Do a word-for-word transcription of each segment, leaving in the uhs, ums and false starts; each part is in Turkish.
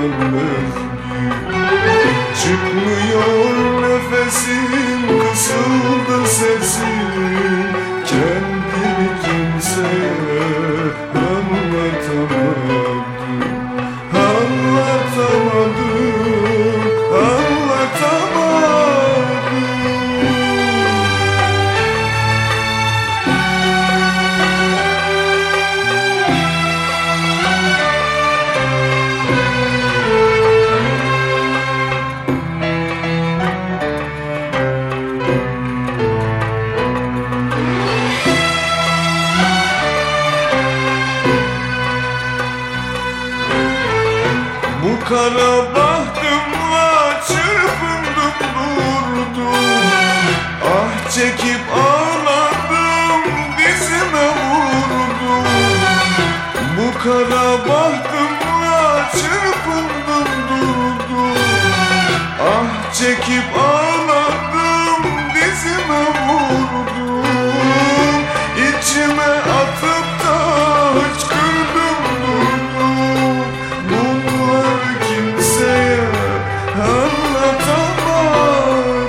öfkü. Çıkmıyor nefesim, kısıldı sesim, kendimi kimseye anlatamadım. Anlatamadım, anlatamadım. Bu kara bahtımla çırpındım durdum. Ah çekip ağladım, dizime vurdum. Bu kara bahtımla çırpındım durdum. Ah çekip ağladım, dizime vurdum. İçime atıp da hıçkırdım durdum. Bunlar kimseye anlatamadım.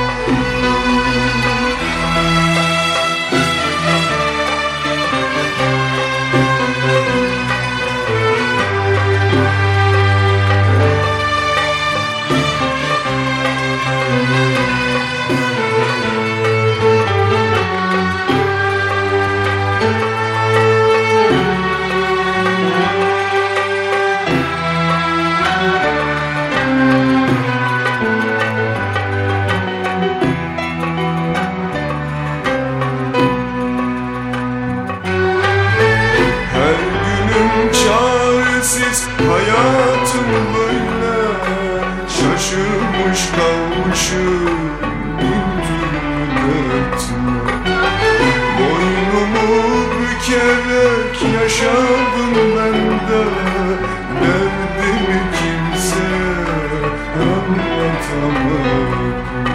Her günüm çaresiz, hayatım böyle. Şaşırmış kalmışım bin türlü dertime. Boynumu bükerek yaşadım ben de. Derdimi kimseye anlatamadım.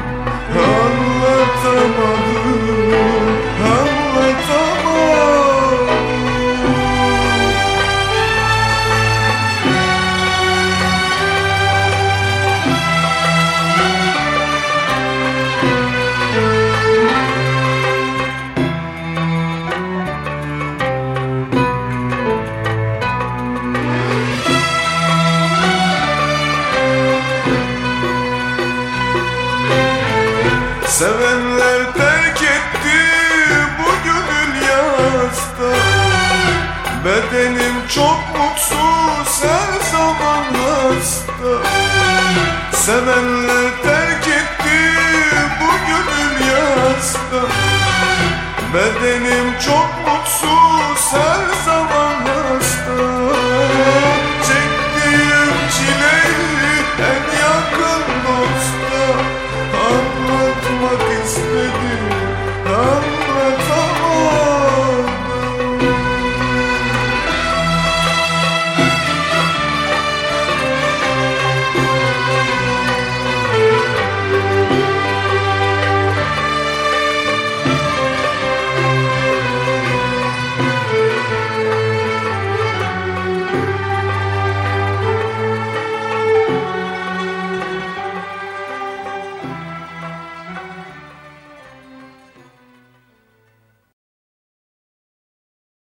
Anlatamadım, anlatamadım. Sevenler terk etti bu gönül yasta. Bedenim çok mutsuz, her zaman hasta. Sevenler terk etti bu gönül yasta. Bedenim çok mutsuz, her zaman